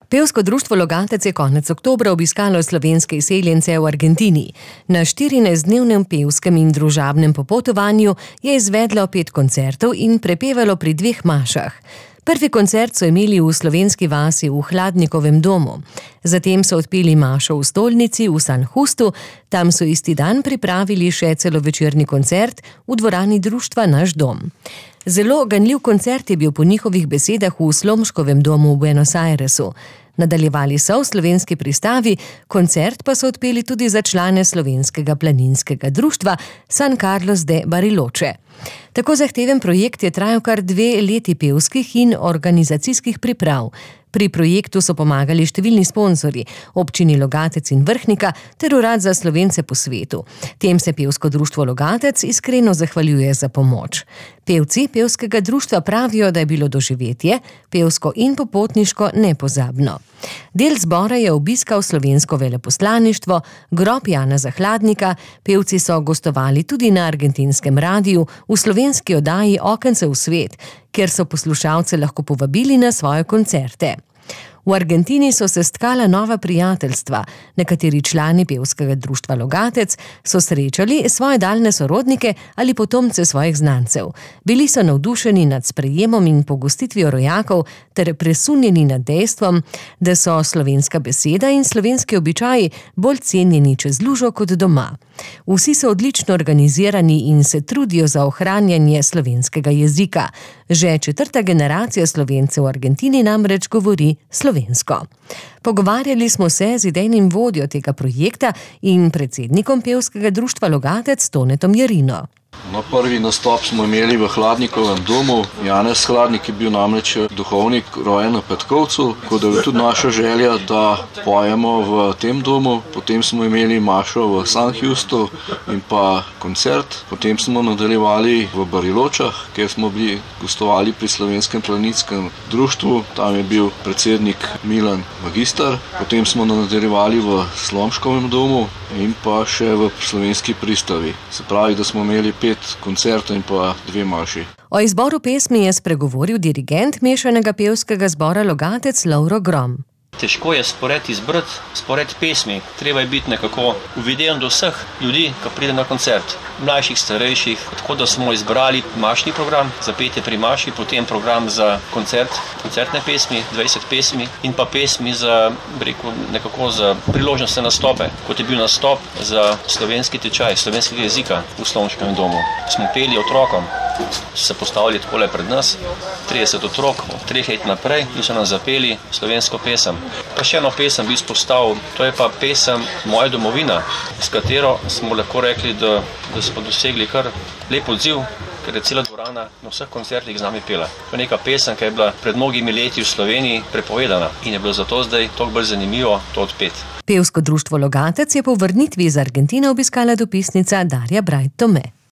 Pevsko društvo Logatec je konec oktobra obiskalo slovenske izseljence v Argentini. Na 14-dnevnem pevskem in družabnem popotovanju je izvedlo 5 koncertov in prepevalo pri 2 mašah. Prvi koncert so imeli v slovenski vasi v Hladnikovem domu. Zatem so odpeli mašo v stolnici v San Justu, tam so isti dan pripravili še celovečerni koncert v dvorani društva Naš dom. Zelo ganljiv koncert je bil po njihovih besedah v Slomškovem domu v Buenos Airesu. Nadaljevali so v slovenski pristavi, koncert pa so odpeli tudi za člane slovenskega planinskega društva San Carlos de Bariloche. Tako zahteven projekt je trajal kar 2 leti pevskih in organizacijskih priprav. Pri projektu so pomagali številni sponzorji, občini Logatec in Vrhnika ter Urad za Slovence po svetu. Tem se Pevsko društvo Logatec iskreno zahvaljuje za pomoč. Pevci pevskega društva pravijo, da je bilo doživetje, pevsko in popotniško, nepozabno. Del zbora je obiskal slovensko veleposlaništvo, grob Janeza Hladnika, pevci so gostovali tudi na argentinskem radiju v slovenski oddaji Okence v svet, kjer so poslušalce lahko povabili na svoje koncerte. V Argentini so se stkala nova prijateljstva. Nekateri člani Pevskega društva Logatec so srečali svoje daljne sorodnike ali potomce svojih znancev. Bili so navdušeni nad sprejemom in pogostitvijo rojakov ter presunjeni nad dejstvom, da so slovenska beseda in slovenski običaji bolj cenjeni čez lužo kot doma. Vsi so odlično organizirani in se trudijo za ohranjanje slovenskega jezika. Že 4. generacija Slovencev v Argentini namreč govori slovensko. Pogovarjali smo se z idejnim vodjo tega projekta in predsednikom Pevskega društva Logatec Tonetom Jerino. Prvi nastop smo imeli v Hladnikovem domu. Janez Hladnik je bil namreč duhovnik, rojen na Petkovcu, tako da je tudi naša želja, da pojemo v tem domu. Potem smo imeli mašo v San Justu in pa koncert. Potem smo nadaljevali v Bariločah, kjer smo bili gostovali pri Slovenskem planinskem društvu. Tam je bil predsednik Milan Magister. Potem smo nadaljevali v Slomškovem domu in pa še v slovenski pristavi. Se pravi, da smo imeli 5 koncertov in pa 2 maši. O izboru pesmi je spregovoril dirigent mešanega pevskega zbora Logatec Lovro Grom. Težko je izbrati spored pesmi. Treba je biti nekako uviden do vseh ljudi, ki pride na koncert. Mlajših, starejših. Tako da smo izbrali mašni program za petje pri maši, potem program za koncertne pesmi, 20 pesmi in pa pesmi za priložnostne nastope. Kot je bil nastop za slovenski tečaj, slovenskega jezika v Slomškem domu. Smo peli otrokom, se postavili takole pred nas, 30 otrok, od 3 let naprej in so nam zapeli slovensko pesem. Pa še eno pesem bi izpostavil, to je pa pesem Moja domovina, s katero smo lahko rekli, da smo dosegli kar lep odziv, ker je cela dvorana na vseh koncertih z nami pela. To je neka pesem, ki je bila pred mnogimi leti v Sloveniji prepovedana in je bilo zato zdaj toliko bolj zanimivo to odpeti. Pevsko društvo Logatec je po vrnitvi iz Argentine obiskala dopisnica Darja Brajt Tome.